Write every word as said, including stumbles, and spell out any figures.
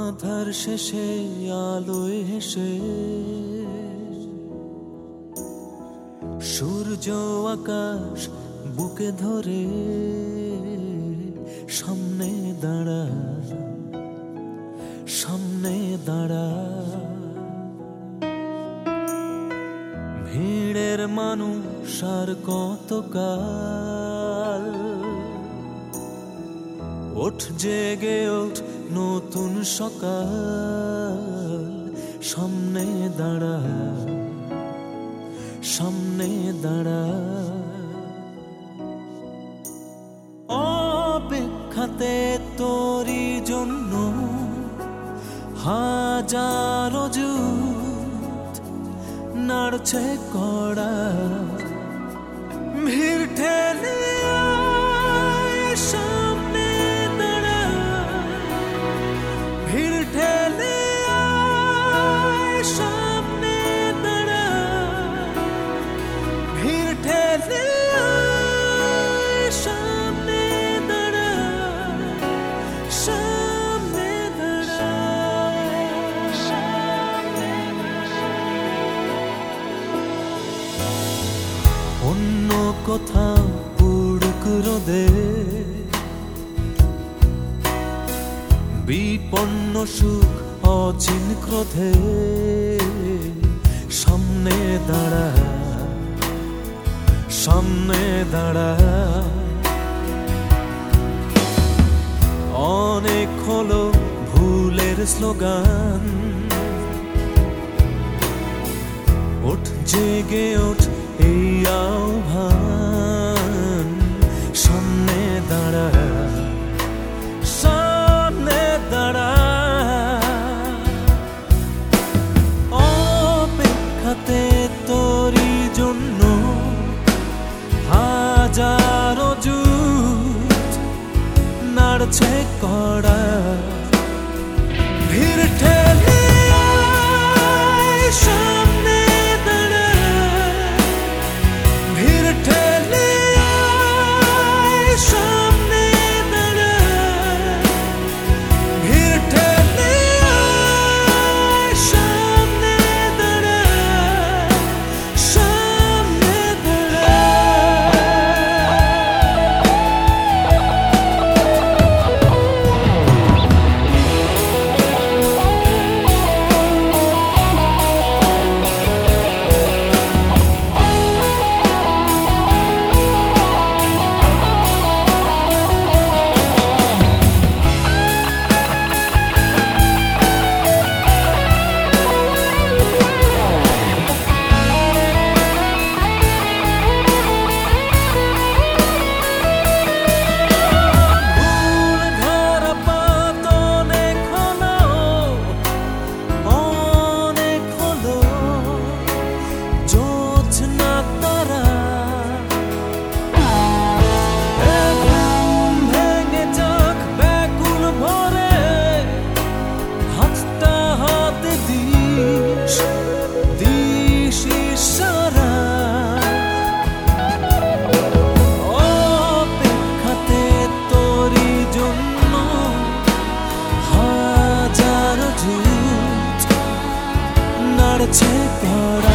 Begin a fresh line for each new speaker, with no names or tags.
আধার শেষে আলোয় হেসে সূর্য আকাশ বুকে ধরে সামনে দাঁড়া সামনে দাঁড়া ভিড়ের মানুষ আর কতকাল ওঠ জেগে ওঠ নতুন সকাল সামনে দাঁড়া সামনে দাঁড়া অপেক্ষাতে তোরই জন্য হাজারো যুগ নাড়ছে কড়া ভিড় ঠেলে সামনে দাঁড়া ভিড় ঠেলে সামনে দাঁড়া ভিড় ঠেলে সামনে দাঁড়া সামনে দাঁড়া অন্য কোথাও পুড়ুক রোদে বিপন্ন সুখ অচিন ক্রোধে সামনে দাঁড়া সামনে দাঁড়া অনেক হলো ভুলের স্লোগান ওঠ জেগে ওঠ এই আহ্বান সামনে দাঁড়া সামনে দাঁড়া অপেক্ষাতে তোরই জন্য হাজারো যুগ নাড়ছে কড়া ভিড় ঠেলে সামনে দাঁড়া ভিড় ঠেলে সামনে দাঁড়া ভিড় ঠেলে সামনে দাঁড়া সামনে দাঁড়া নাড়ছে কড়া